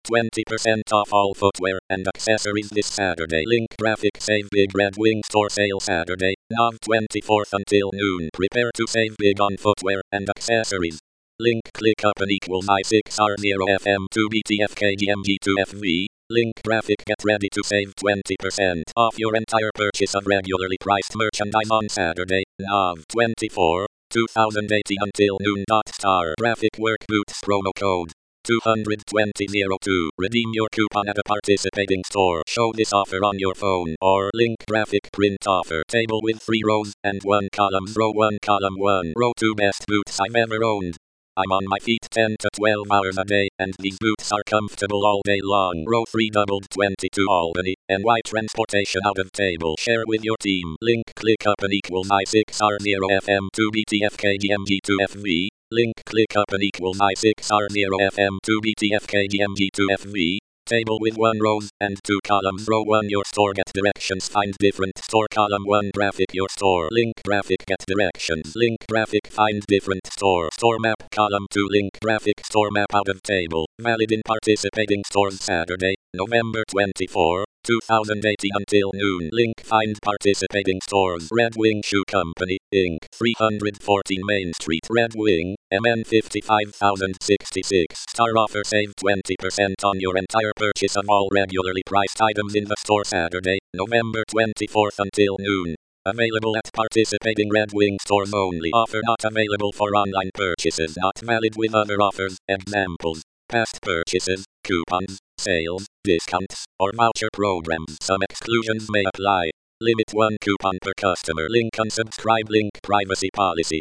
20% off all footwear and accessories this Saturday. Link graphic save big Red Wing store sale Saturday, Nov 24th until noon. Prepare to save big on footwear and accessories. Link click up and equals I6R0FM 2BTFKGMG2FV. Link graphic get ready to save 20% off your entire purchase of regularly priced merchandise on Saturday, Nov 24, 2018 until noon. Star graphic work boots promo code 22002. Redeem your coupon at a participating store. Show this offer on your phone or link graphic print offer. Table with 3 rows and 1 column. Row 1 column 1. Row 2 best boots I've ever owned. I'm on my feet 10 to 12 hours a day and these boots are comfortable all day long. Row 3 doubled 22 Albany, NY transportation out of table. Share with your team. Link click up and equals I6R0FM 2BTFKGMG2FV. Link click up and equals I6R0FM 2BTFKGMG2FV. Table with 1 rows and 2 columns. Row 1 your store get directions. Find different store. Column 1 graphic your store. Link graphic get directions. Link graphic find different store. Store map. Column 2 link graphic store map out of table. Valid in participating stores Saturday, November 24, 2018 until noon. Link find participating stores. Red Wing Shoe Company, Inc. 314 Main Street. Red Wing, MN 55066. Star offer save 20% on your entire purchase of all regularly priced items in the store Saturday, November 24th until noon. Available at participating Red Wing stores only. Offer not available for online purchases. Not valid with other offers. Examples: past purchases, coupons, sales, discounts, or voucher programs. Some exclusions may apply. Limit 1 coupon per customer. Link unsubscribe. Link privacy policy.